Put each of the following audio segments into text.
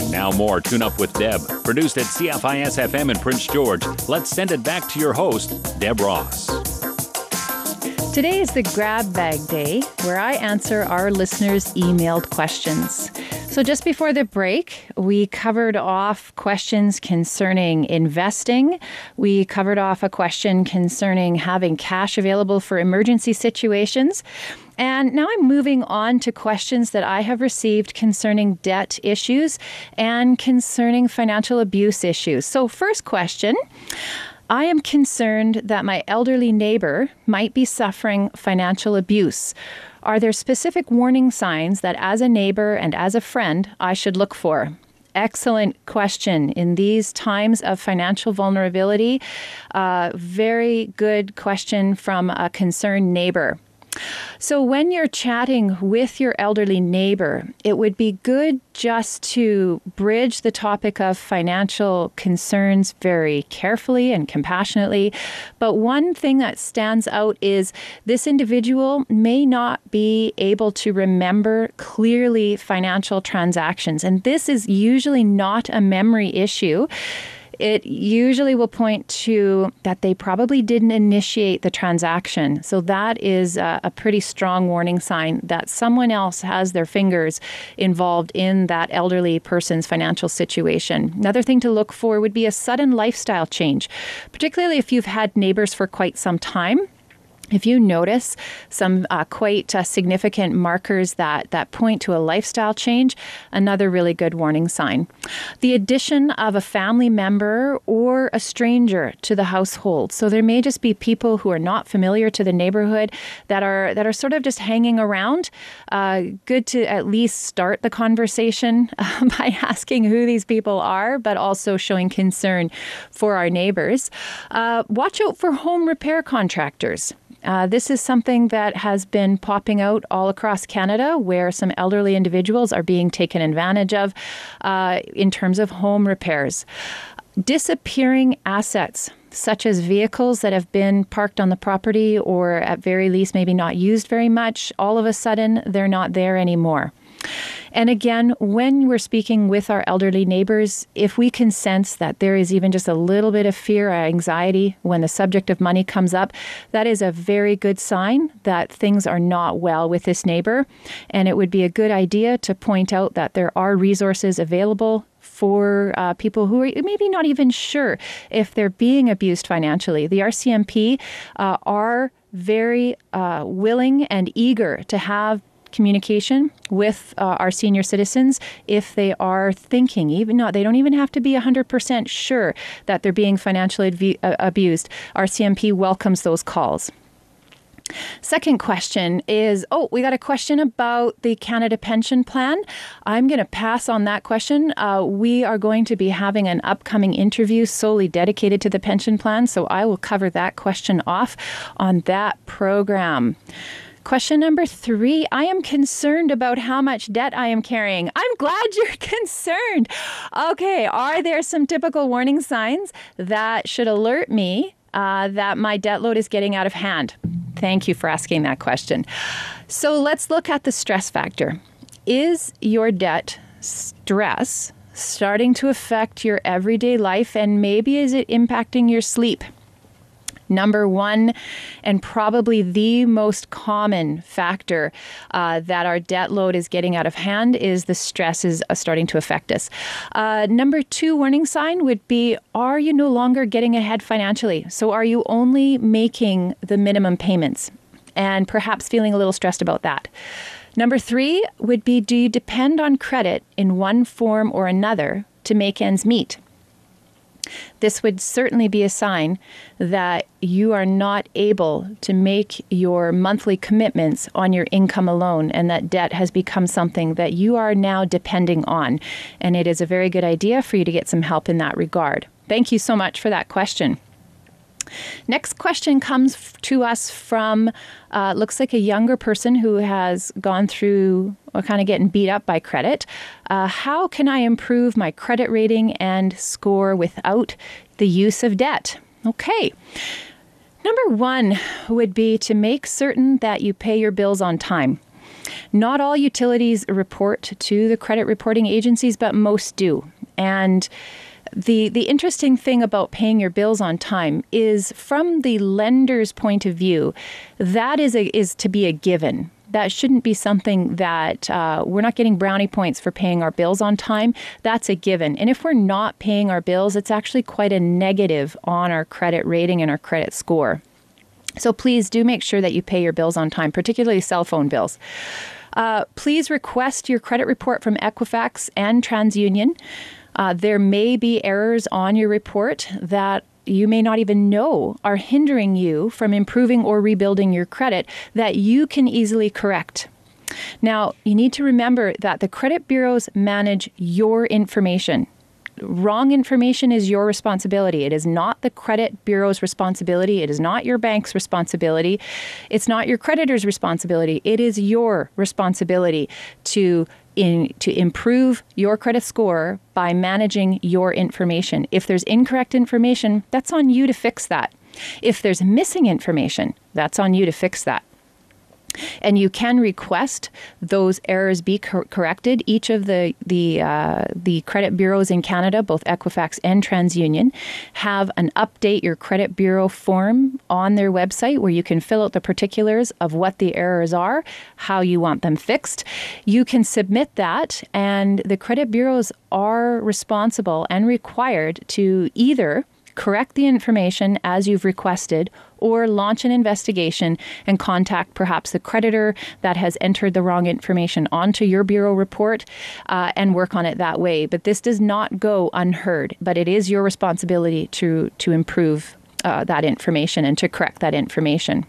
Now more Tune Up with Deb, produced at CFIS FM in Prince George. Let's send it back to your host, Deb Ross. Today is the Grab Bag Day, where I answer our listeners' emailed questions. So just before the break, we covered off questions concerning investing. We covered off a question concerning having cash available for emergency situations. And now I'm moving on to questions that I have received concerning debt issues and concerning financial abuse issues. So first question, I am concerned that my elderly neighbor might be suffering financial abuse. Are there specific warning signs that as a neighbor and as a friend I should look for? Excellent question. In these times of financial vulnerability, very good question from a concerned neighbor. So when you're chatting with your elderly neighbor, it would be good just to bridge the topic of financial concerns very carefully and compassionately. But one thing that stands out is this individual may not be able to remember clearly financial transactions. And this is usually not a memory issue. It usually will point to that they probably didn't initiate the transaction. So that is a pretty strong warning sign that someone else has their fingers involved in that elderly person's financial situation. Another thing to look for would be a sudden lifestyle change, particularly if you've had neighbors for quite some time. If you notice some quite significant markers that point to a lifestyle change, another really good warning sign. The addition of a family member or a stranger to the household. So there may just be people who are not familiar to the neighborhood that are sort of just hanging around. Good to at least start the conversation by asking who these people are, but also showing concern for our neighbors. Watch out for home repair contractors. This is something that has been popping out all across Canada where some elderly individuals are being taken advantage of in terms of home repairs. Disappearing assets, such as vehicles that have been parked on the property or at very least maybe not used very much, all of a sudden they're not there anymore. And again, when we're speaking with our elderly neighbors, if we can sense that there is even just a little bit of fear or anxiety when the subject of money comes up, that is a very good sign that things are not well with this neighbor. And it would be a good idea to point out that there are resources available for people who are maybe not even sure if they're being abused financially. The RCMP are very willing and eager to have communication with our senior citizens if they are thinking, they don't even have to be 100% sure that they're being financially abused. RCMP welcomes those calls. Second question is, we got a question about the Canada Pension Plan. I'm going to pass on that question. We are going to be having an upcoming interview solely dedicated to the pension plan, so I will cover that question off on that program. Question number 3, I am concerned about how much debt I am carrying. I'm glad you're concerned. Okay, are there some typical warning signs that should alert me that my debt load is getting out of hand? Thank you for asking that question. So let's look at the stress factor. Is your debt stress starting to affect your everyday life, and maybe is it impacting your sleep? Number one, and probably the most common factor that our debt load is getting out of hand is the stress is starting to affect us. Number 2 warning sign would be, are you no longer getting ahead financially? So are you only making the minimum payments and perhaps feeling a little stressed about that? Number 3 would be, do you depend on credit in one form or another to make ends meet? This would certainly be a sign that you are not able to make your monthly commitments on your income alone, and that debt has become something that you are now depending on. And it is a very good idea for you to get some help in that regard. Thank you so much for that question. Next question comes to us from, looks like a younger person who has gone through kind of getting beat up by credit. How can I improve my credit rating and score without the use of debt? Okay. Number 1 would be to make certain that you pay your bills on time. Not all utilities report to the credit reporting agencies, but most do. And the interesting thing about paying your bills on time is, from the lender's point of view, that is to be a given. That shouldn't be something that we're not getting brownie points for paying our bills on time. That's a given. And if we're not paying our bills, it's actually quite a negative on our credit rating and our credit score. So please do make sure that you pay your bills on time, particularly cell phone bills. Please request your credit report from Equifax and TransUnion. There may be errors on your report that you may not even know are hindering you from improving or rebuilding your credit that you can easily correct. Now, you need to remember that the credit bureaus manage your information. Wrong information is your responsibility. It is not the credit bureau's responsibility. It is not your bank's responsibility. It's not your creditor's responsibility. It is your responsibility to improve your credit score by managing your information. If there's incorrect information, that's on you to fix that. If there's missing information, that's on you to fix that. And you can request those errors be corrected. Each of the credit bureaus in Canada, both Equifax and TransUnion, have an update your credit bureau form on their website where you can fill out the particulars of what the errors are, how you want them fixed. You can submit that, and the credit bureaus are responsible and required to either correct the information as you've requested, or launch an investigation and contact perhaps the creditor that has entered the wrong information onto your bureau report and work on it that way. But this does not go unheard, but it is your responsibility to improve that information and to correct that information.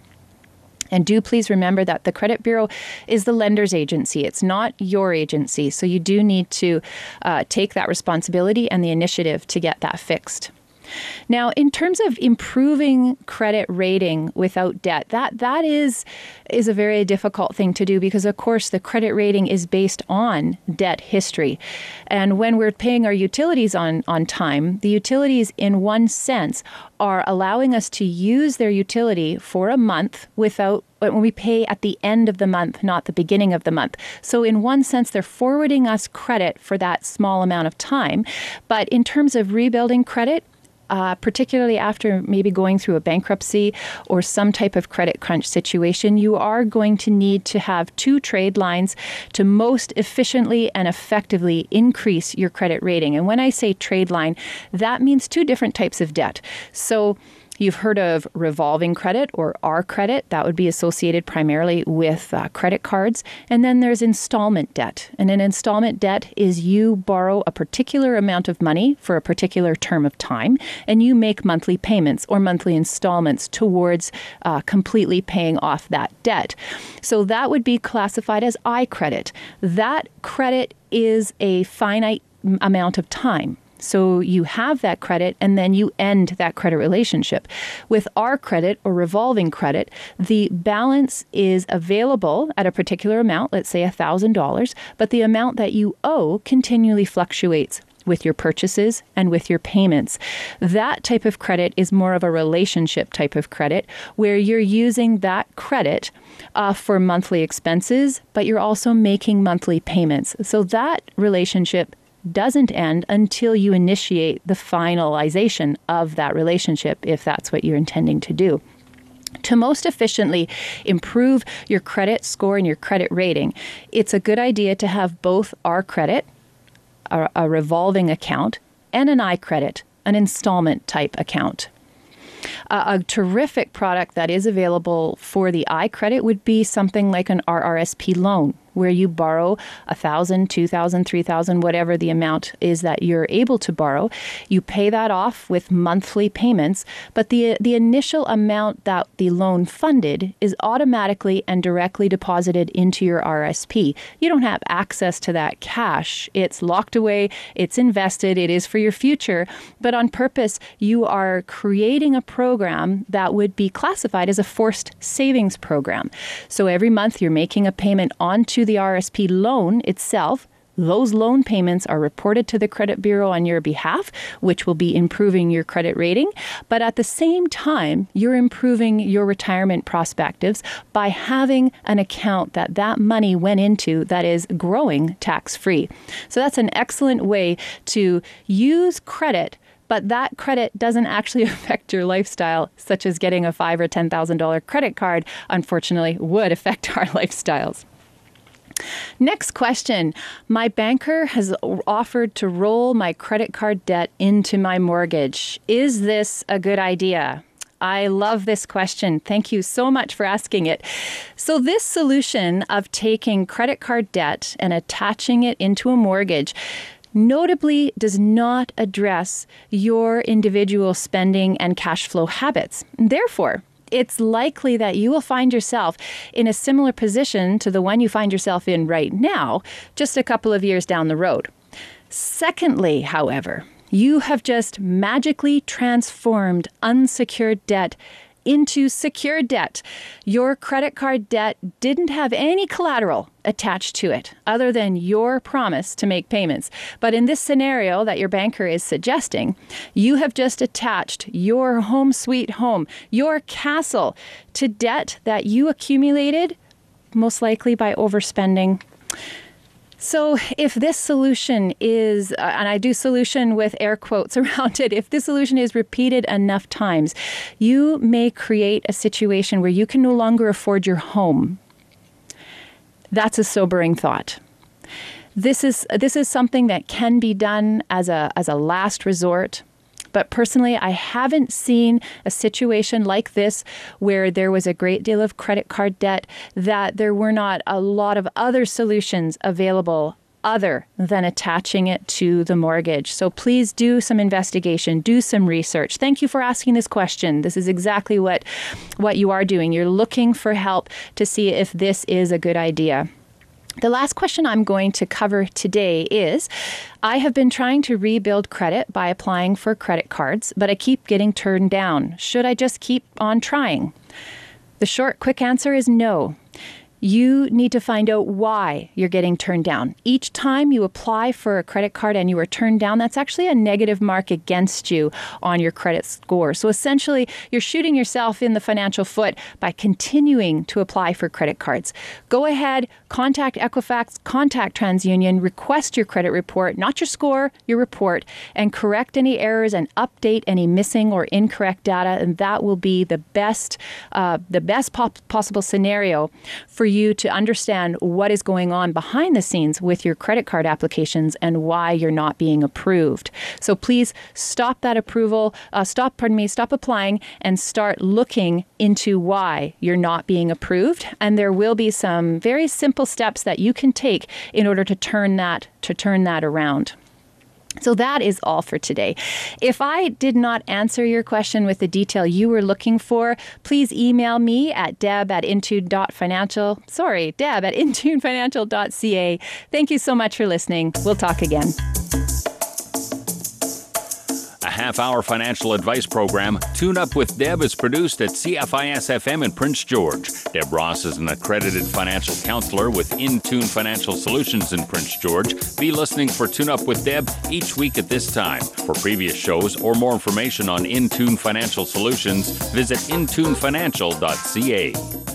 And do please remember that the credit bureau is the lender's agency. It's not your agency. So you do need to take that responsibility and the initiative to get that fixed. Now, in terms of improving credit rating without debt, that is a very difficult thing to do because, of course, the credit rating is based on debt history. And when we're paying our utilities on time, the utilities, in one sense, are allowing us to use their utility for a month when we pay at the end of the month, not the beginning of the month. So in one sense, they're forwarding us credit for that small amount of time. But in terms of rebuilding credit, particularly after maybe going through a bankruptcy or some type of credit crunch situation, you are going to need to have two trade lines to most efficiently and effectively increase your credit rating. And when I say trade line, that means two different types of debt. So you've heard of revolving credit or R credit. That would be associated primarily with credit cards. And then there's installment debt. And an installment debt is you borrow a particular amount of money for a particular term of time, and you make monthly payments or monthly installments towards completely paying off that debt. So that would be classified as I credit. That credit is a finite amount of time. So you have that credit and then you end that credit relationship. With R credit or revolving credit, the balance is available at a particular amount, let's say $1,000, but the amount that you owe continually fluctuates with your purchases and with your payments. That type of credit is more of a relationship type of credit where you're using that credit for monthly expenses, but you're also making monthly payments. So that relationship doesn't end until you initiate the finalization of that relationship, if that's what you're intending to do. To most efficiently improve your credit score and your credit rating, it's a good idea to have both R credit, a revolving account, and an I credit, an installment type account. A terrific product that is available for the I credit would be something like an RRSP loan, where you borrow $1,000, $2,000, $3,000, whatever the amount is that you're able to borrow. You pay that off with monthly payments, but the initial amount that the loan funded is automatically and directly deposited into your RSP. You don't have access to that cash. It's locked away, it's invested, it is for your future, but on purpose, you are creating a program that would be classified as a forced savings program. So every month you're making a payment onto the RSP loan itself, Those loan payments are reported to the credit bureau on your behalf, which will be improving your credit rating. But at the same time, you're improving your retirement perspectives by having an account that money went into that is growing tax-free. So that's an excellent way to use credit, but that credit doesn't actually affect your lifestyle, such as getting a $5,000 or $10,000 credit card, unfortunately, would affect our lifestyles. Next question. My banker has offered to roll my credit card debt into my mortgage. Is this a good idea? I love this question. Thank you so much for asking it. So this solution of taking credit card debt and attaching it into a mortgage notably does not address your individual spending and cash flow habits. Therefore, it's likely that you will find yourself in a similar position to the one you find yourself in right now, just a couple of years down the road. Secondly, however, you have just magically transformed unsecured debt into secured debt. Your credit card debt didn't have any collateral attached to it other than your promise to make payments. But in this scenario that your banker is suggesting, you have just attached your home sweet home, your castle, to debt that you accumulated, most likely by overspending. So if this solution is, and I do solution with air quotes around it, if this solution is repeated enough times, you may create a situation where you can no longer afford your home. That's a sobering thought. This is something that can be done as a last resort. But personally, I haven't seen a situation like this where there was a great deal of credit card debt, that there were not a lot of other solutions available other than attaching it to the mortgage. So please do some investigation, do some research. Thank you for asking this question. This is exactly what you are doing. You're looking for help to see if this is a good idea. The last question I'm going to cover today is, I have been trying to rebuild credit by applying for credit cards, but I keep getting turned down. Should I just keep on trying? The short, quick answer is no. You need to find out why you're getting turned down. Each time you apply for a credit card and you are turned down, that's actually a negative mark against you on your credit score. So essentially, you're shooting yourself in the financial foot by continuing to apply for credit cards. Go ahead, contact Equifax, contact TransUnion, request your credit report, not your score, your report, and correct any errors and update any missing or incorrect data. And that will be the best possible scenario for you to understand what is going on behind the scenes with your credit card applications and why you're not being approved. So please stop that approval, stop applying and start looking into why you're not being approved. And there will be some very simple steps that you can take in order to turn that around. So that is all for today. If I did not answer your question with the detail you were looking for, please email me at deb@intunefinancial.ca. Thank you so much for listening. We'll talk again. A half-hour financial advice program, Tune Up with Deb, is produced at CFIS-FM in Prince George. Deb Ross is an accredited financial counselor with Intune Financial Solutions in Prince George. Be listening for Tune Up with Deb each week at this time. For previous shows or more information on Intune Financial Solutions, visit intunefinancial.ca.